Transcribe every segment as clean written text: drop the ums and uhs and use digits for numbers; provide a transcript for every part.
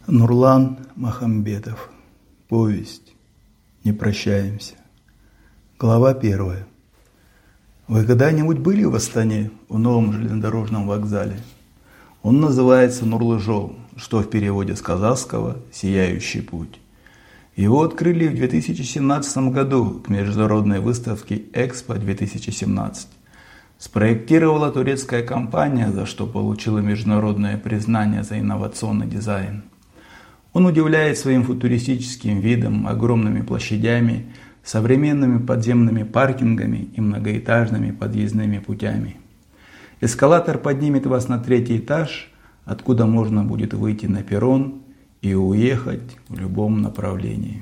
Нурлан Махамбетов. Повесть. Не прощаемся. Глава 1. Вы когда-нибудь были в Астане, в новом железнодорожном вокзале? Он называется Нурлы-Жол, что в переводе с казахского «Сияющий путь». Его открыли в 2017 году к международной выставке Экспо-2017. Спроектировала турецкая компания, за что получила международное признание за инновационный дизайн. Он удивляет своим футуристическим видом, огромными площадями, современными подземными паркингами и многоэтажными подъездными путями. Эскалатор поднимет вас на 3-й этаж, откуда можно будет выйти на перрон и уехать в любом направлении.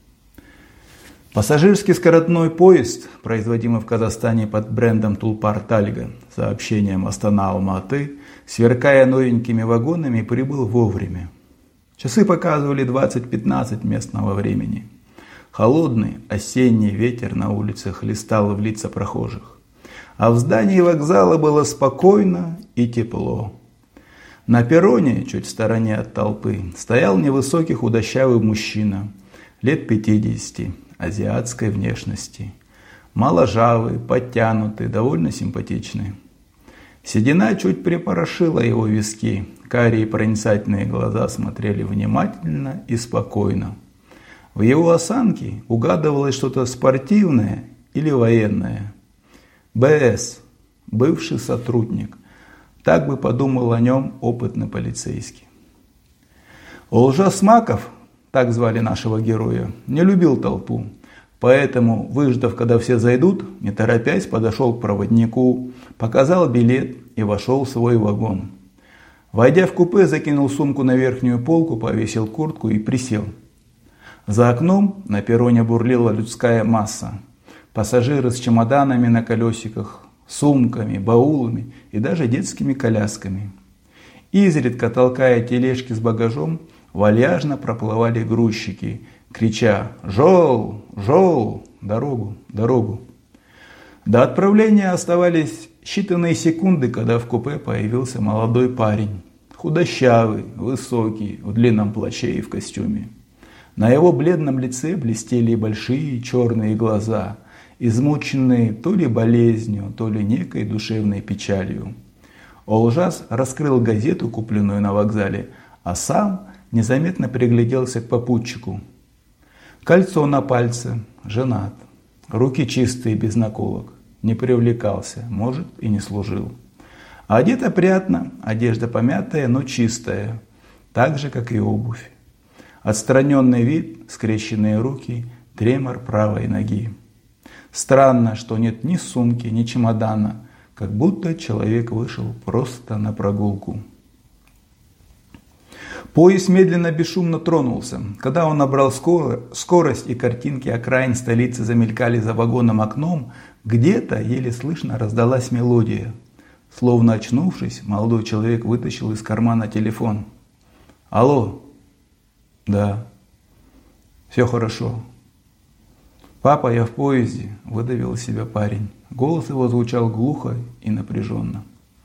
Пассажирский скоростной поезд, производимый в Казахстане под брендом Тулпар Тальга, сообщением Астана-Алматы, сверкая новенькими вагонами, прибыл вовремя. Часы показывали 20:15 местного времени. Холодный осенний ветер на улице хлестал в лица прохожих. А в здании вокзала было спокойно и тепло. На перроне, чуть в стороне от толпы, стоял невысокий худощавый мужчина, лет 50, азиатской внешности. Моложавый, подтянутый, довольно симпатичный. Седина чуть припорошила его виски, карие проницательные глаза смотрели внимательно и спокойно. В его осанке угадывалось что-то спортивное или военное. БС, бывший сотрудник, так бы подумал о нем опытный полицейский. Олжас Смаков, так звали нашего героя, не любил толпу. Поэтому, выждав, когда все зайдут, не торопясь, подошел к проводнику, показал билет и вошел в свой вагон. Войдя в купе, закинул сумку на верхнюю полку, повесил куртку и присел. За окном на перроне бурлила людская масса. Пассажиры с чемоданами на колесиках, сумками, баулами и даже детскими колясками. Изредка, толкая тележки с багажом, вальяжно проплывали грузчики, крича «Жол! Жол! Дорогу! Дорогу!». До отправления оставались считанные секунды, когда в купе появился молодой парень. Худощавый, высокий, в длинном плаще и в костюме. На его бледном лице блестели большие черные глаза, измученные то ли болезнью, то ли некой душевной печалью. Олжас раскрыл газету, купленную на вокзале, а сам незаметно пригляделся к попутчику. Кольцо на пальце, женат, руки чистые, без наколок, не привлекался, может и не служил. Одет опрятно, одежда помятая, но чистая, так же, как и обувь. Отстраненный вид, скрещенные руки, тремор правой ноги. Странно, что нет ни сумки, ни чемодана, как будто человек вышел просто на прогулку. Поезд медленно, бесшумно тронулся. Когда он набрал скорость и картинки окраин столицы замелькали за вагонным окном, где-то еле слышно раздалась мелодия. Словно очнувшись, молодой человек вытащил из кармана телефон. «Алло?» «Да». «Все хорошо». «Папа, я в поезде», – выдавил из себя парень. Голос его звучал глухо и напряженно.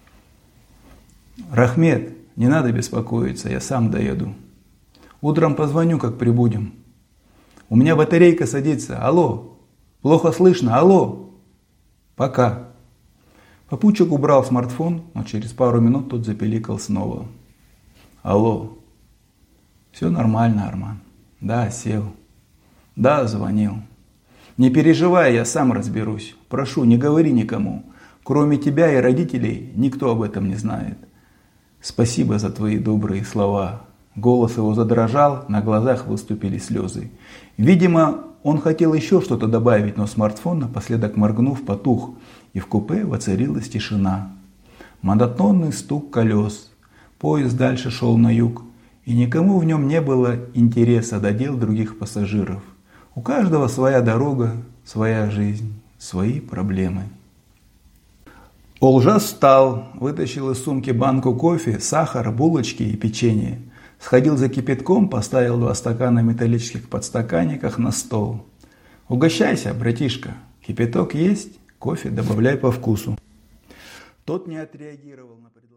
«Рахмет, не надо беспокоиться, я сам доеду. Утром позвоню, как прибудем. У меня батарейка садится. Алло, плохо слышно, алло. Пока». Попутчик убрал смартфон, но через пару минут тот запеликал снова. «Алло». «Все нормально, Арман». «Да, сел». «Да, звонил». «Не переживай, я сам разберусь. Прошу, не говори никому. Кроме тебя и родителей никто об этом не знает. Спасибо за твои добрые слова». Голос его задрожал, на глазах выступили слезы. Видимо, он хотел еще что-то добавить, но смартфон, напоследок моргнув, потух, и в купе воцарилась тишина. Монотонный стук колес. Поезд дальше шел на юг, и никому в нем не было интереса до дел других пассажиров. У каждого своя дорога, своя жизнь, свои проблемы. Олжас встал, вытащил из сумки банку кофе, сахар, булочки и печенье. Сходил за кипятком, поставил 2 стакана металлических подстаканниках на стол. «Угощайся, братишка. Кипяток есть, кофе добавляй по вкусу». Тот не отреагировал на предложение.